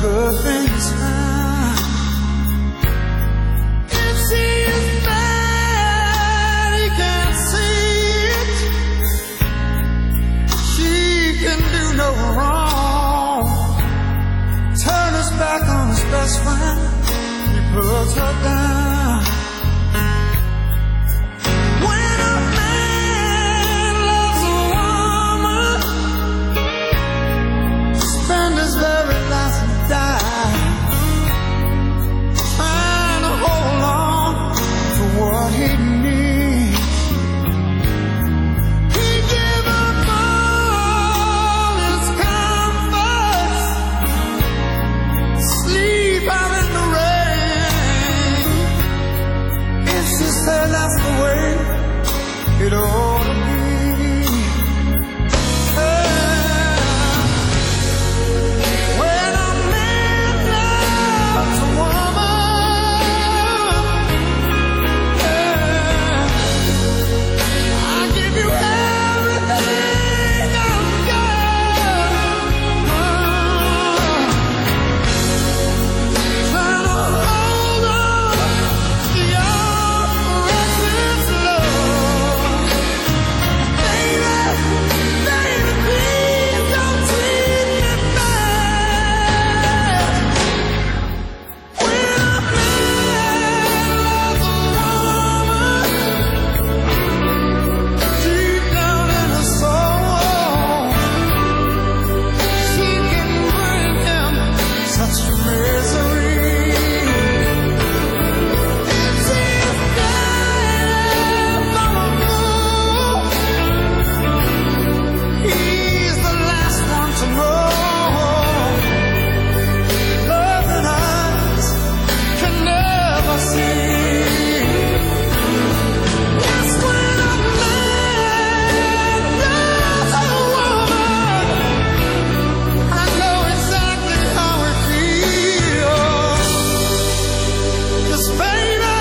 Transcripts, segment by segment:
good things found. If she is bad, he can't see it. She can do no wrong. Turn his back on his best friend, he puts her down. When a man loves a woman, spend his very last and die, trying to hold on to what he needs. He gave up all his comforts, sleep out in the rain. If she said that's the way it ought to be. When a man loves a woman, I give you everything I've got. Trying to hold on to your precious love. Baby, baby, please don't treat me bad. When a man loves a woman, deep down in her soul, she can bring him such misery. If she is bad for a fool, he's the last one to know. Love and eyes can never see. That's when a man loves a woman. I know exactly how it feels. 'Cause baby,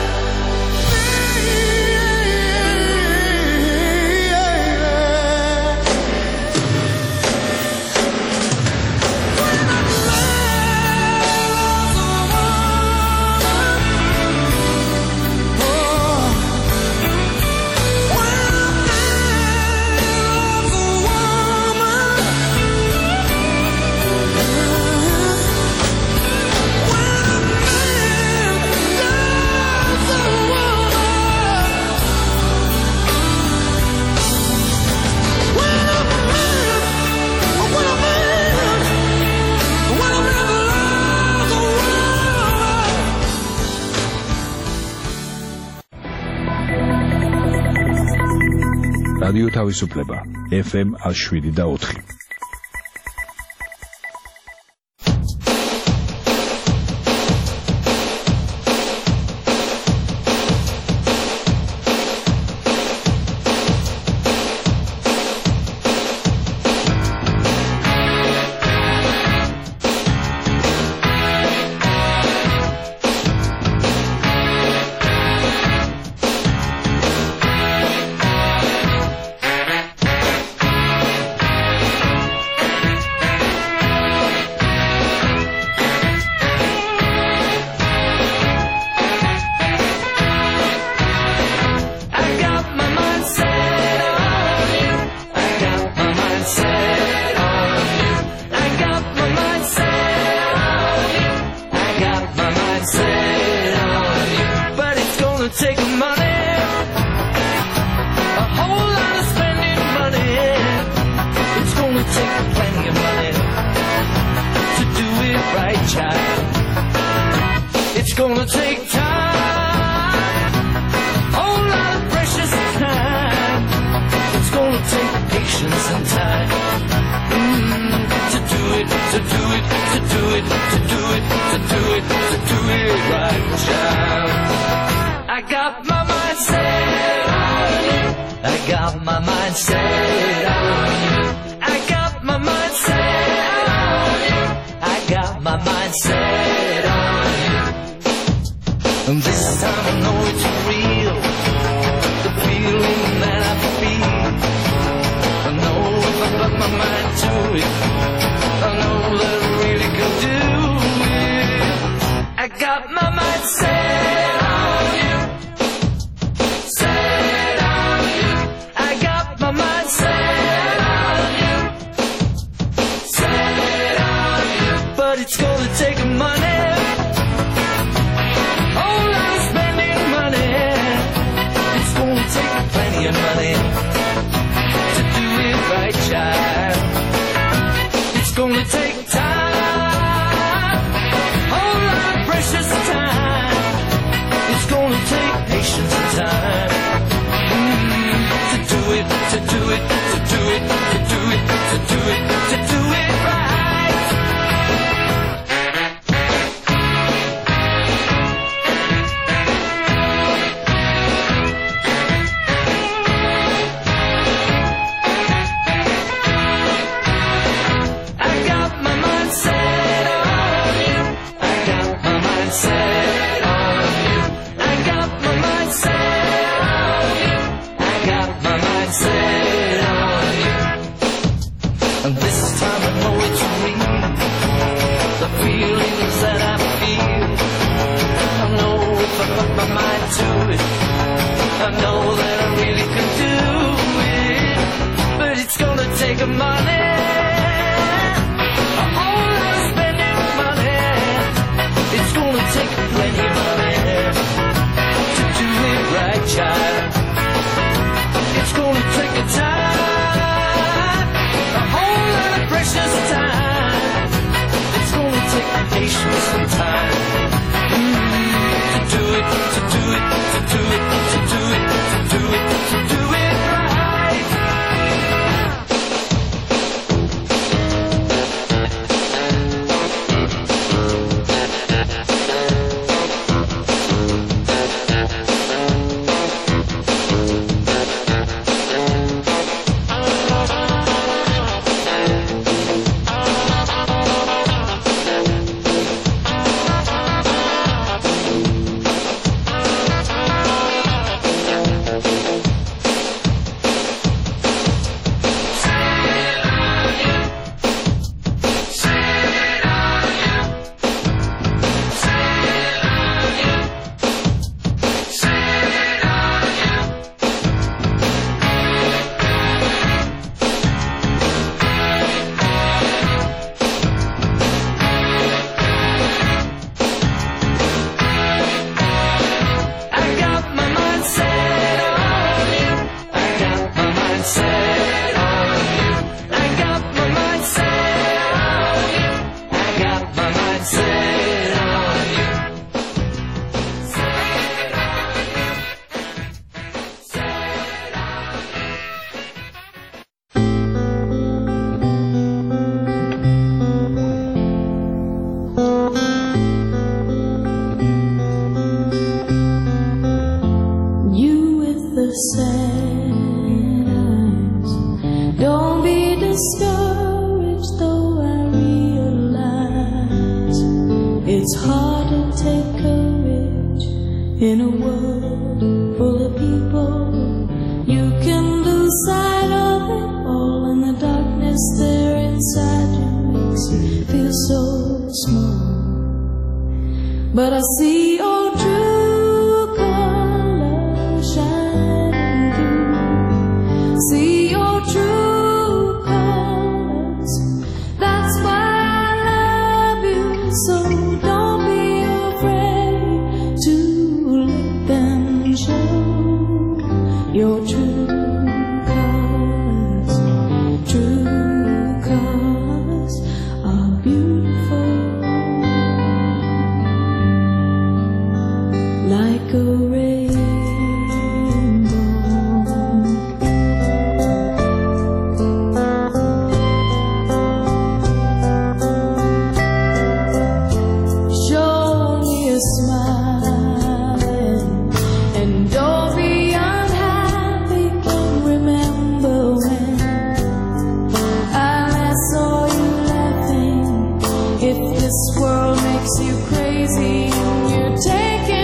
რადიო თავისუფლება FM 107.4. It's gonna take time, a whole lot of precious time. It's gonna take patience and time to do it, to do it, to do it, to do it, to do it, to do it right, child. I got my mind set on you. I got my mind set on you. I got my mind set on you. I got my mind set on you. And this time I know it's real, the feeling that I feel. I know if I put my mind to it, I know that I really can do sad eyes. Don't be discouraged, though I realize it's hard to take courage in a world full of people. You can lose sight of it all, and the darkness there inside you makes you feel so small. But I see your true colors shining through. See your true colors. That's why I love you. So don't be afraid to let them show your true colors. True colors are beautiful. Like a rainbow. Show me a smile and don't be unhappy. Can remember when I last saw you laughing. If this world makes you crazy and you're taking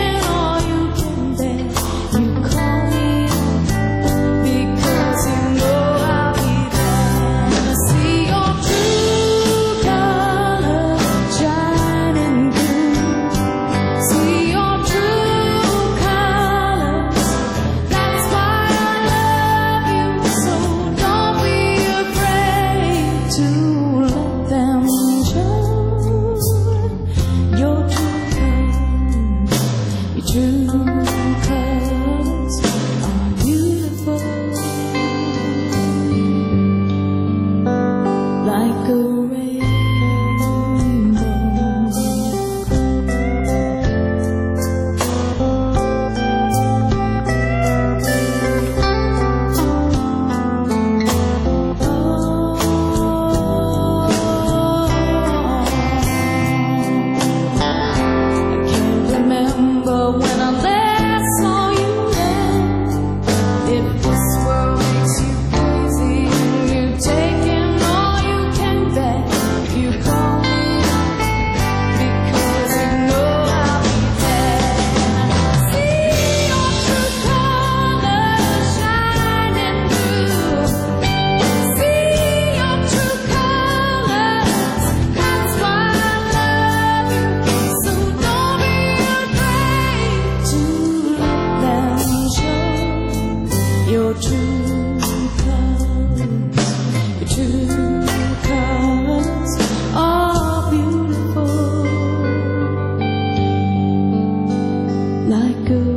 your true colors are beautiful, like a